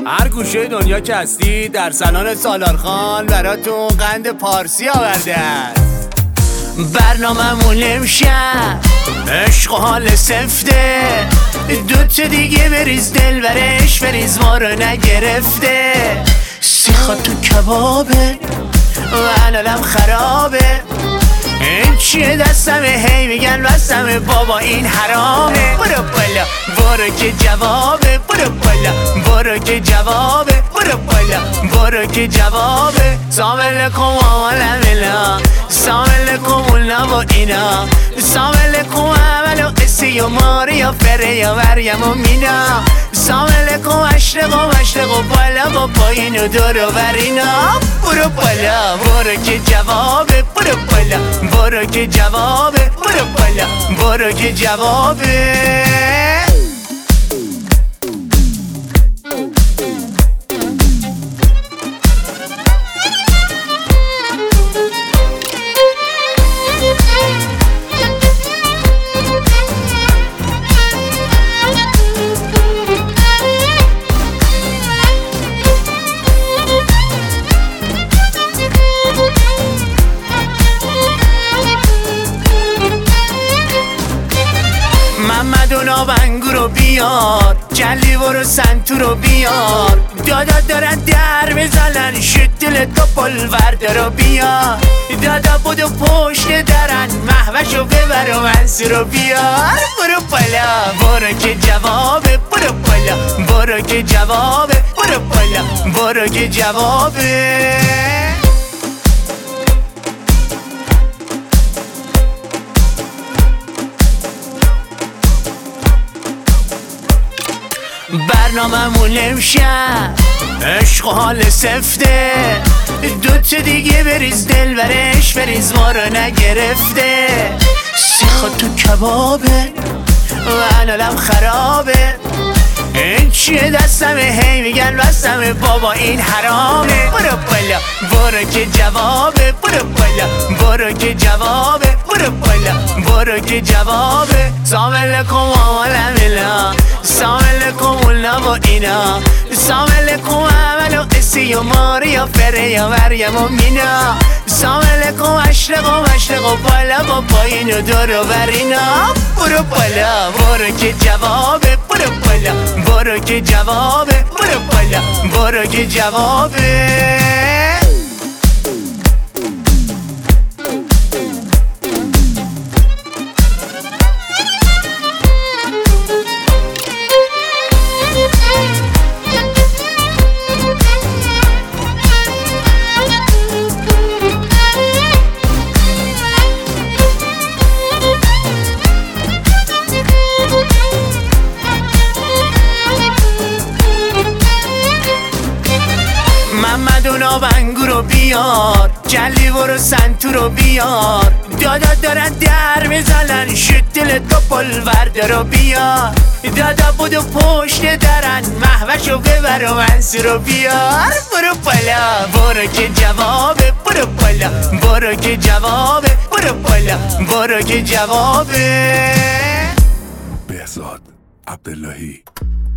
هر گوشه دنیا که هستی در سالن سالارخان براتون قند پارسی آورده است. برنامه‌مون امشب عشق و حال سفته، دوتا دیگه بریز دل برش بریز ما رو نگرفته. سیخا تو کبابه و علالم خرابه، این چیه دستمه هی میگن بستمه بابا این حرامه. برو بالا برو که جوابه، برو بالا برو که جوابه، برو بالا برو که جوابه. سامل کم آمالم اینا، سامل کم اونا و اینا، سامل کم عمل و قصی و ماری و فره و مریم و مینا، سامل کم اشرق و مشرق و بالا و پایین و دور و برینا. برو بالا برو که جوابه، برو بالا برو که جوابه، برو بالا برو که جوابه. محمد و نابنگو رو بیار، جلی برو سنتو رو بیار، دادا دارن در بزنن شدل تو پلورده رو بیار، دادا بودو پشت درن محوشو ببر و منسو رو بیار. برو بالا برو که جوابه، برو بالا برو که جوابه، برو بالا برو که جوابه. برنامه‌مون امشب عشق و حال سفته، دوتا دیگه بریز دل برش بریز ما رو نگرفته. سیخا تو کبابه و علالم خرابه، این چیه دستمه هی میگن بستمه بابا این حرامه. برو بالا برو که جوابه، برو بالا برو که جوابه، برو بالا برو که جوابه. سامل کم آمالم اینا، سامل کم اونا و اینا، سامل کم عمل و قصی و ماری و فره و مریم و مینا، سامل کم اشرق و مشرق و بالا و پایین و دور و برینا. برو بالا برو که جوابه، برو بالا برو که جوابه، برو بالا برو که جوابه. محمد و نابنگو رو بیار، جلی برو سنتو رو بیار، دادا دارن در میزنن شدل تو پلورده رو بیار، دادا بودو پشت درن محوشو ببر و منسو رو بیار. برو بالا برو که جوابه، برو بالا برو که جوابه، برو بالا برو که جوابه. بهزاد عبداللهی.